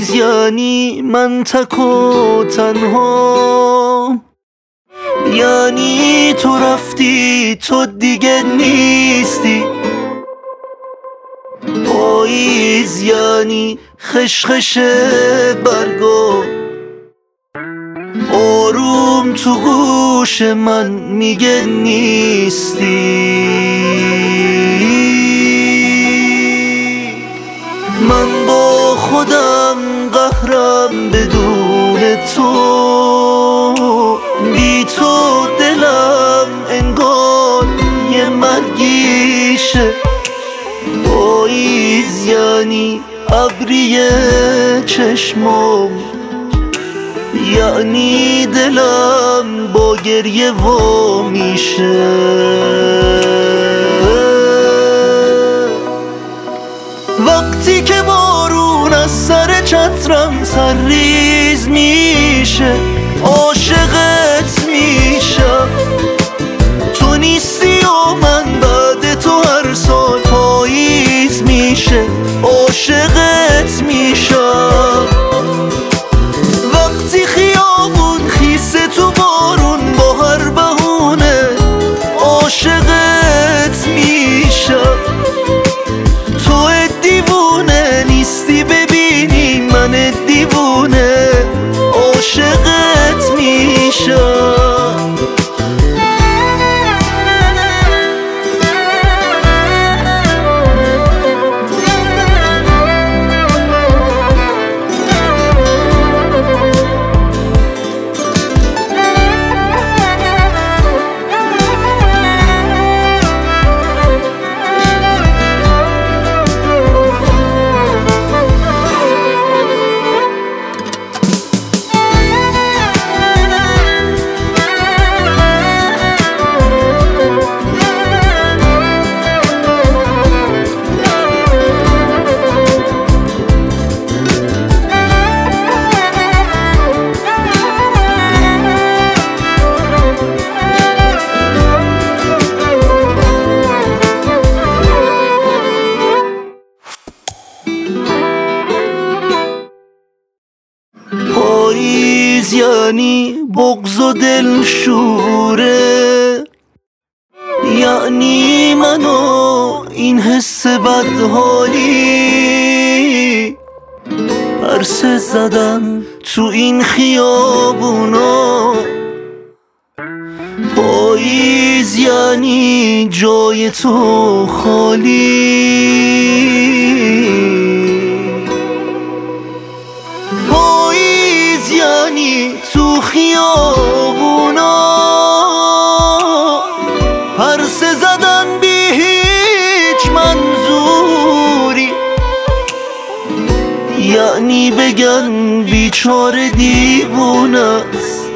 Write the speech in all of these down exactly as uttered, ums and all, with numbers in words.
پاییز یعنی من تک و تنها، یعنی تو رفتی تو دیگه نیستی. پاییز یعنی خشخش برگا آروم تو گوش من میگه نیستی. من با خودم قهرم بدون تو، بی تو دلم انگار یه مرگیشه. پاییز یعنی ابری چشمام، یعنی دلم با گریه وا میشه. وقتی که بارون از سر چترم سرریز میشه، عاشقت میشم. تو نیستی و من بعد تو هر سال پاییز میشه، عاشقت میشم. وقتی خیابون خیسه تو بارون با هر بهونه، عاشقت میشم. تو دیوونه نیستی ببینی من دیوونه، عاشقت میشم. پاییز یعنی بغض و دلشوره، یعنی منو این حس بدحالی. پرسه زدم تو این خیابونا، پاییز یعنی جای تو خالی. تو خیابونا پرسه زدن بی هیچ منظوری، یعنی بگن بیچاره دیوونست،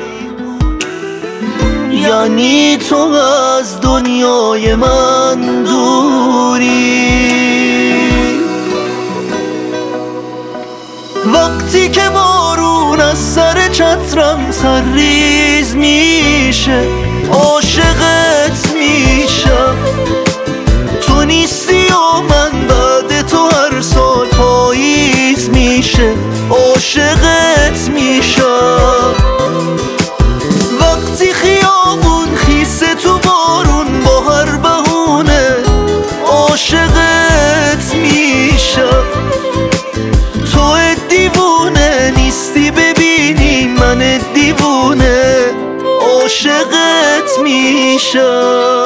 یعنی تو از دنیای من دوری. وقتی که بارون از سر چترم سرریز میشه، عاشقت میشم. تو نیستی و من بعد تو هر سال پاییز میشه، عاشقت میشم. وقتی خیابون خیسه تو بارون با هر بهونه، عاشقت میشم. تو دیوونه نیستی ببینی من دیوونه، عاشقت میشم.